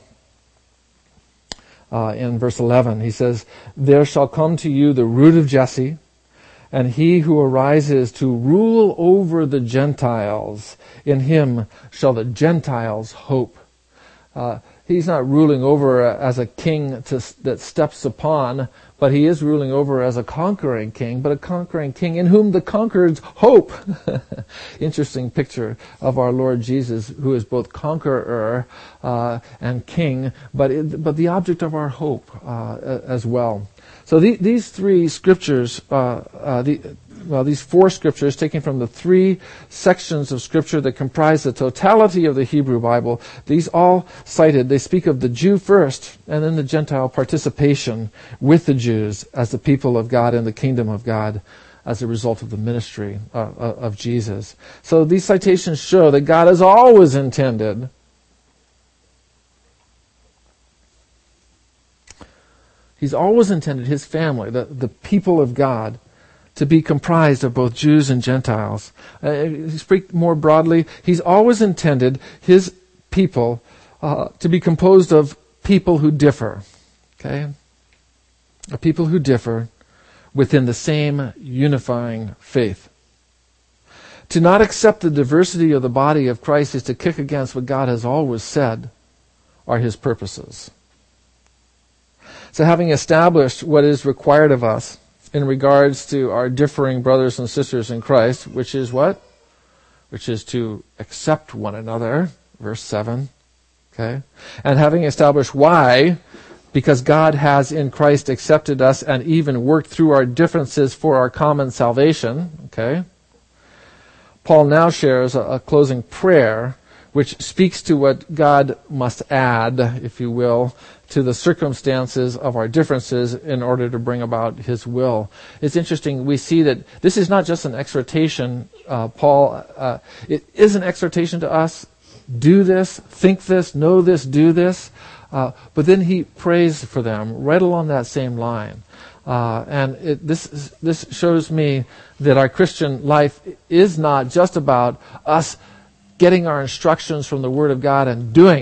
A: Uh, in verse eleven, he says, there shall come to you the root of Jesse, and he who arises to rule over the Gentiles. In him shall the Gentiles hope. Uh, he's not ruling over as a king to, that steps upon, but he is ruling over as a conquering king, but a conquering king in whom the conquered hope. Interesting picture of our Lord Jesus, who is both conqueror uh, and king, but it, but the object of our hope uh, as well. So the, these three scriptures, uh, uh, the, well, these four scriptures taken from the three sections of scripture that comprise the totality of the Hebrew Bible, these all cited, they speak of the Jew first, and then the Gentile participation with the Jews as the people of God in the kingdom of God as a result of the ministry uh, of Jesus. So these citations show that God has always intended He's always intended His family, the, the people of God, to be comprised of both Jews and Gentiles. Uh, to speak more broadly, He's always intended His people uh, to be composed of people who differ. Okay? Of people who differ within the same unifying faith. To not accept the diversity of the body of Christ is to kick against what God has always said are His purposes. So having established what is required of us in regards to our differing brothers and sisters in Christ, which is what? Which is to accept one another, verse seven. Okay? And having established why, because God has in Christ accepted us and even worked through our differences for our common salvation. Okay? Paul now shares a, a closing prayer which speaks to what God must add, if you will, to the circumstances of our differences in order to bring about His will. It's interesting, we see that this is not just an exhortation, uh, Paul, uh, it is an exhortation to us, do this, think this, know this, do this, uh, but then he prays for them right along that same line. Uh, and it, this this shows me that our Christian life is not just about us getting our instructions from the Word of God and doing it.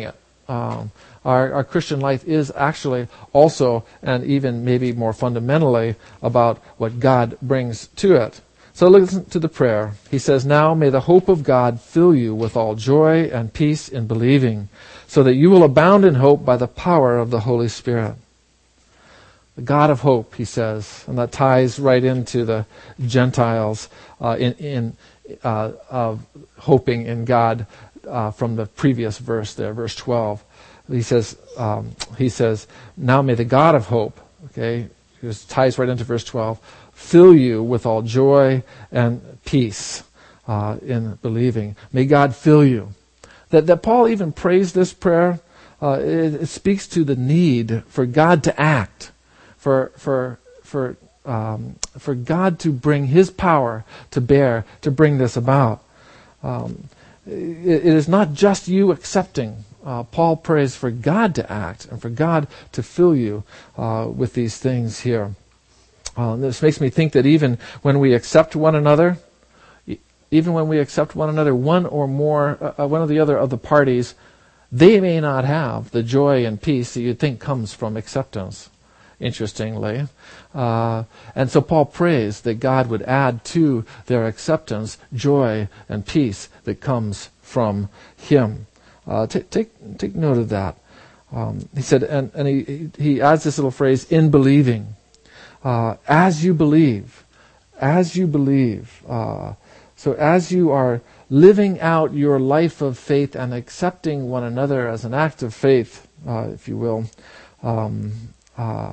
A: Um, our, our Christian life is actually also, and even maybe more fundamentally, about what God brings to it. So listen to the prayer. He says, "Now may the hope of God fill you with all joy and peace in believing, so that you will abound in hope by the power of the Holy Spirit." The God of hope, he says, and that ties right into the Gentiles uh, in, in uh, of hoping in God uh, from the previous verse there, verse twelve. He says, um, he says, "Now may the God of hope," okay, this ties right into verse twelve, "fill you with all joy and peace uh, in believing." May God fill you. That, that Paul even prays this prayer, uh, it, it speaks to the need for God to act, for for for um, for God to bring His power to bear to bring this about. Um, it, it is not just you accepting. Uh, Paul prays for God to act and for God to fill you uh, with these things here. Uh, this makes me think that even when we accept one another, even when we accept one another, one or more, uh, one or the other of the parties, they may not have the joy and peace that you'd think comes from acceptance, interestingly. Uh, and so Paul prays that God would add to their acceptance joy and peace that comes from Him. Uh, t- take take note of that. Um, he said, and, and he, he adds this little phrase, "in believing." Uh, as you believe, as you believe. Uh, so as you are living out your life of faith and accepting one another as an act of faith, uh, if you will, um, uh,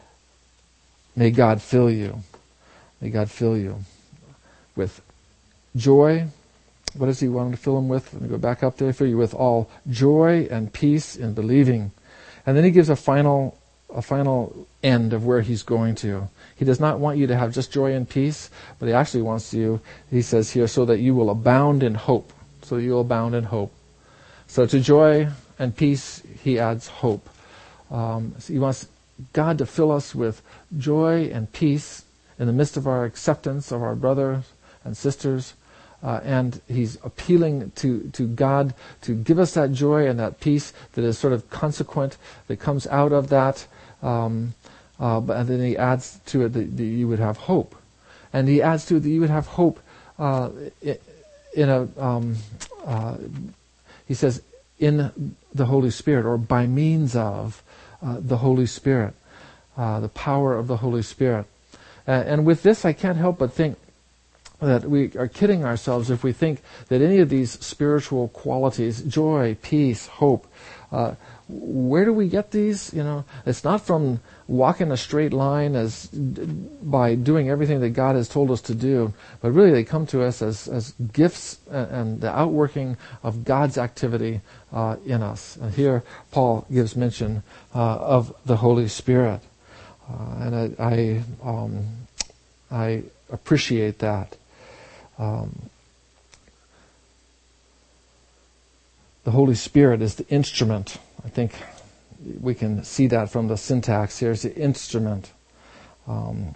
A: may God fill you. May God fill you with joy. What does He want to fill him with? Let me go back up there. Fill you with all joy and peace in believing. And then he gives a final a final end of where he's going to. He does not want you to have just joy and peace, but he actually wants you, he says here, so that you will abound in hope. So you will abound in hope. So to joy and peace, he adds hope. Um, so he wants God to fill us with joy and peace in the midst of our acceptance of our brothers and sisters. Uh, and he's appealing to, to God to give us that joy and that peace that is sort of consequent, that comes out of that. Um, uh, but and then he adds to it that, that you would have hope. And he adds to it that you would have hope uh, in a, um, uh, he says, in the Holy Spirit, or by means of uh, the Holy Spirit, uh, the power of the Holy Spirit. Uh, and with this, I can't help but think that we are kidding ourselves if we think that any of these spiritual qualities, joy, peace, hope, uh, where do we get these? You know, it's not from walking a straight line as by doing everything that God has told us to do, but really they come to us as, as gifts and, and the outworking of God's activity uh, in us. And here Paul gives mention uh, of the Holy Spirit, uh, and I I, um, I appreciate that. Um, the Holy Spirit is the instrument. I think we can see that from the syntax here. It's the instrument. Um,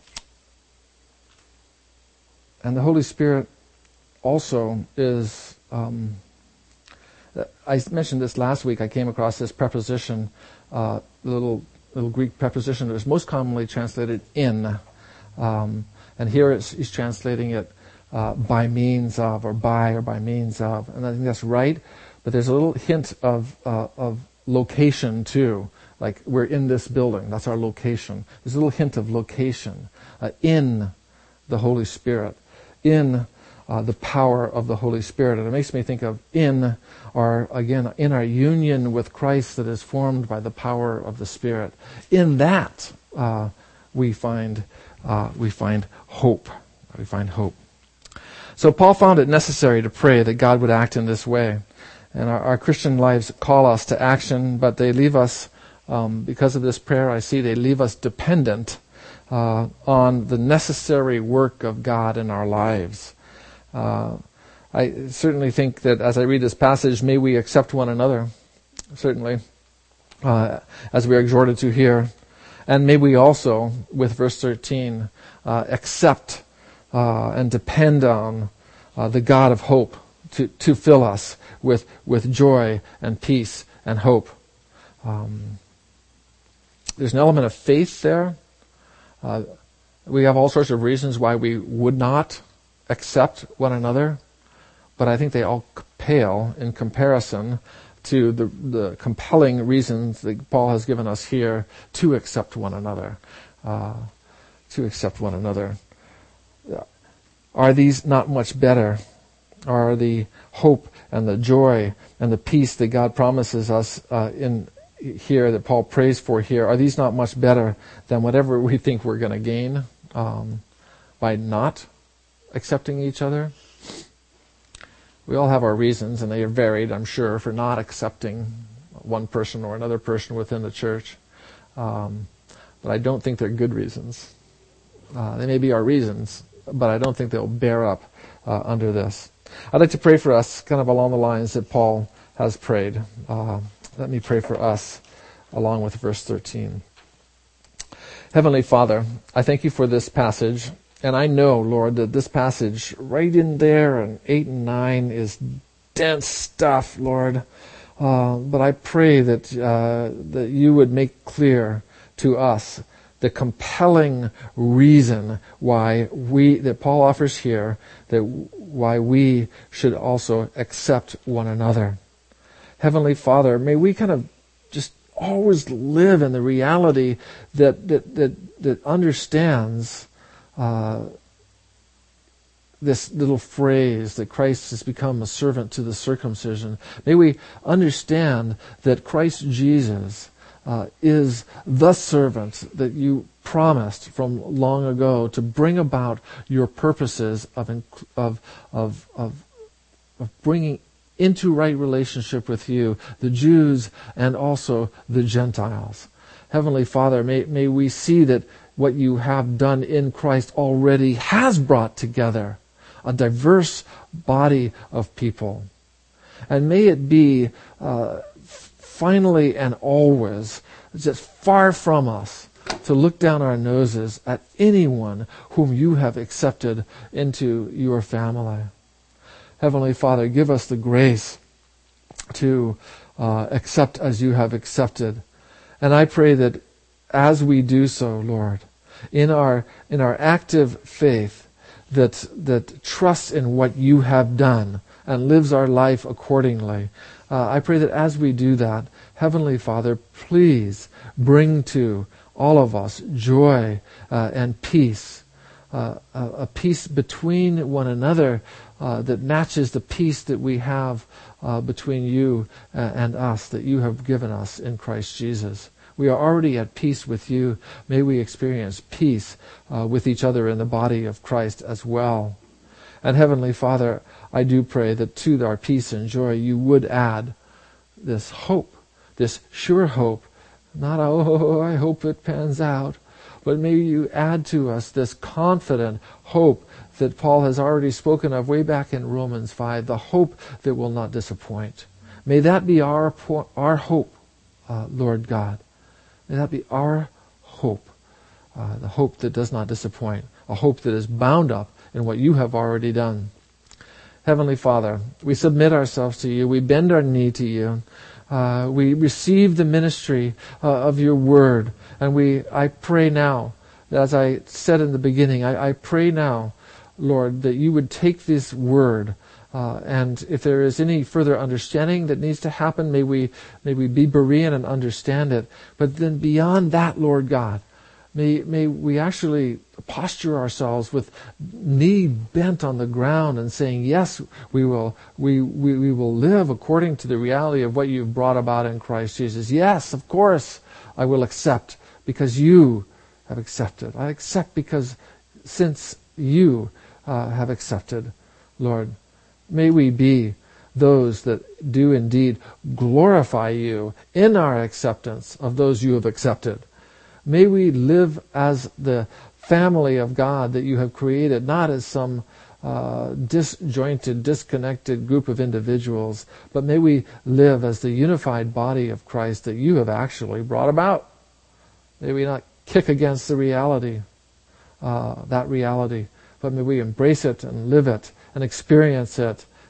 A: and the Holy Spirit also is, um, I mentioned this last week, I came across this preposition, uh, little little Greek preposition that is most commonly translated in. Um, and here it's, he's translating it Uh, by means of, or by, or by means of, and I think that's right. But there's a little hint of uh, of location too. Like we're in this building, that's our location. There's a little hint of location uh, in the Holy Spirit, in uh, the power of the Holy Spirit, and it makes me think of in our again in our union with Christ that is formed by the power of the Spirit. In that uh, we find uh, we find hope. We find hope. So Paul found it necessary to pray that God would act in this way. And our, our Christian lives call us to action, but they leave us, um, because of this prayer, I see they leave us dependent uh, on the necessary work of God in our lives. Uh, I certainly think that as I read this passage, may we accept one another, certainly, uh, as we are exhorted to here. And may we also, with verse thirteen, uh, accept Uh, and depend on uh, the God of hope to, to fill us with, with joy and peace and hope Um, there's an element of faith there. Uh, we have all sorts of reasons why we would not accept one another, but I think they all pale in comparison to the, the compelling reasons that Paul has given us here to accept one another. Uh, to accept one another. Are these not much better? Are the hope and the joy and the peace that God promises us uh, in here, that Paul prays for here, are these not much better than whatever we think we're going to gain um, by not accepting each other? We all have our reasons, and they are varied, I'm sure, for not accepting one person or another person within the church. Um, but I don't think they're good reasons. Uh, they may be our reasons, but I don't think they'll bear up uh, under this. I'd like to pray for us kind of along the lines that Paul has prayed. Uh, let me pray for us along with verse thirteen. Heavenly Father, I thank you for this passage. And I know, Lord, that this passage right in there in eight and nine is dense stuff, Lord. Uh, but I pray that uh, that you would make clear to us the compelling reason why we, that Paul offers here, that why we should also accept one another. Heavenly Father, may we kind of just always live in the reality that that that, that understands uh, this little phrase that Christ has become a servant to the circumcision. May we understand that Christ Jesus Uh, is the servant that you promised from long ago to bring about your purposes of of of of, of bringing into right relationship with you the Jews and also the Gentiles. Heavenly Father, may may we see that what you have done in Christ already has brought together a diverse body of people, and may it be Uh, finally and always, just far from us to look down our noses at anyone whom you have accepted into your family. Heavenly Father, give us the grace to uh, accept as you have accepted. And I pray that as we do so, Lord, in our in our active faith that that trusts in what you have done and lives our life accordingly, Uh, I pray that as we do that, Heavenly Father, please bring to all of us joy uh, and peace, uh, a, a peace between one another uh, that matches the peace that we have uh, between you uh, and us, that you have given us in Christ Jesus. We are already at peace with you. May we experience peace uh, with each other in the body of Christ as well. And Heavenly Father, I do pray that to our peace and joy you would add this hope, this sure hope, not, oh, I hope it pans out, but may you add to us this confident hope that Paul has already spoken of way back in Romans five, the hope that will not disappoint. May that be our, our hope, uh, Lord God. May that be our hope, uh, the hope that does not disappoint, a hope that is bound up in what you have already done. Heavenly Father, we submit ourselves to you. We bend our knee to you. Uh, we receive the ministry uh, of your word. And we, I pray now, as I said in the beginning, I, I pray now, Lord, that you would take this word uh, and if there is any further understanding that needs to happen, may we, may we be Berean and understand it. But then beyond that, Lord God, May, may we actually posture ourselves with knee bent on the ground and saying, yes, we will we, we, we will live according to the reality of what you've brought about in Christ Jesus. Yes, of course, I will accept because you have accepted. I accept because since you uh, have accepted, Lord, may we be those that do indeed glorify you in our acceptance of those you have accepted. May we live as the family of God that you have created, not as some uh, disjointed, disconnected group of individuals, but may we live as the unified body of Christ that you have actually brought about. May we not kick against the reality, uh, that reality, but may we embrace it and live it and experience it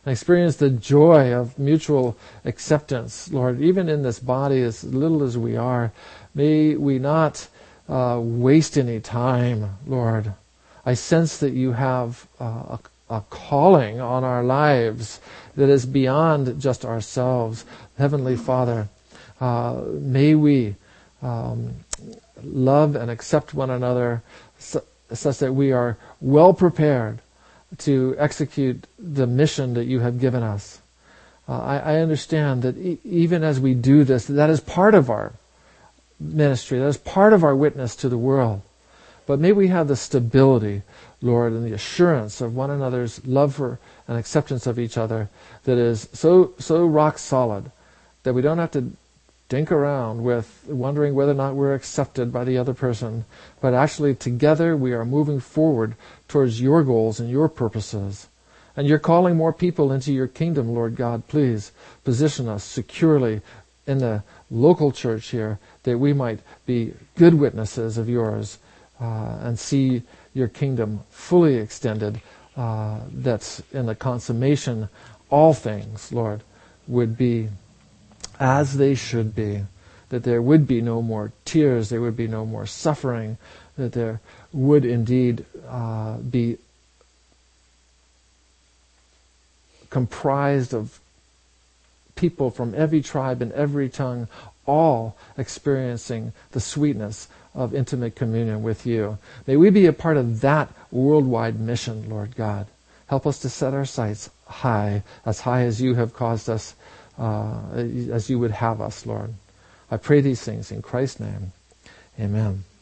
A: and experience the joy of mutual acceptance, Lord, even in this body, as little as we are. May we not uh, waste any time, Lord. I sense that you have uh, a, a calling on our lives that is beyond just ourselves. Heavenly Father, uh, may we um, love and accept one another su- such that we are well prepared to execute the mission that you have given us. Uh, I, I understand that e- even as we do this, that is part of our ministry, that is part of our witness to the world. But may we have the stability, Lord, and the assurance of one another's love for and acceptance of each other that is so so rock solid that we don't have to dink around with wondering whether or not we're accepted by the other person, but actually together we are moving forward towards your goals and your purposes. And you're calling more people into your kingdom, Lord God. Please position us securely in the local church here that we might be good witnesses of yours uh, and see your kingdom fully extended, uh, that's in the consummation all things, Lord, would be as they should be, that there would be no more tears, there would be no more suffering, that there would indeed uh, be comprised of people from every tribe and every tongue, all experiencing the sweetness of intimate communion with you. May we be a part of that worldwide mission, Lord God. Help us to set our sights high, as high as you have caused us, uh, as you would have us, Lord. I pray these things in Christ's name. Amen.